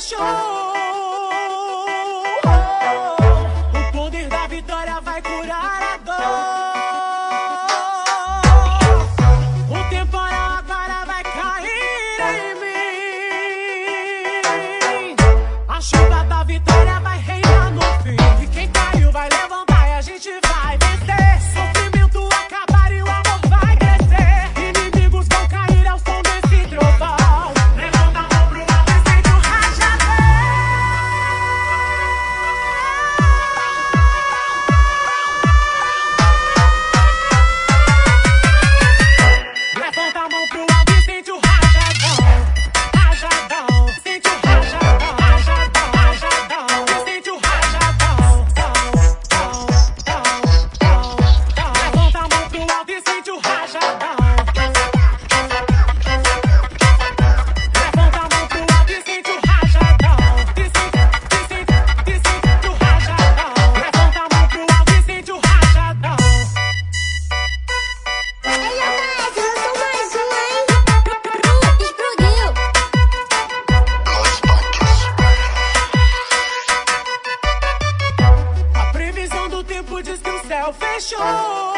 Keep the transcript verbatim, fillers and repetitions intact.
fechou. O poder da vitória vai curar a dor. O temporal agora vai cair em mim. A chuva da vitória vai reinar no fim. E quem caiu vai levantar e a gente vai vencer. Sofrimento acabar e o amor vai crescer. Inimigos vão cair ao som desse trovão. Levanta a mão pro alto e sente o rajadão. Levanta a mão pro alto e sente o rajadão. Rajadão, sente o rajadão. Rajadão, rajadão, e sente o rajadão. Tão, tão, tão, tão. Levanta a mão pro alto e sente o rajadão. Levanta a mão pro alto e sente o rajadão. E sente, e sente, e sente o rajadão. Levanta a mão pro alto e sente o rajadão. Ei, rapaz, lançou mais um, hein? Explodiu! A previsão do tempo diz que o céu fechou.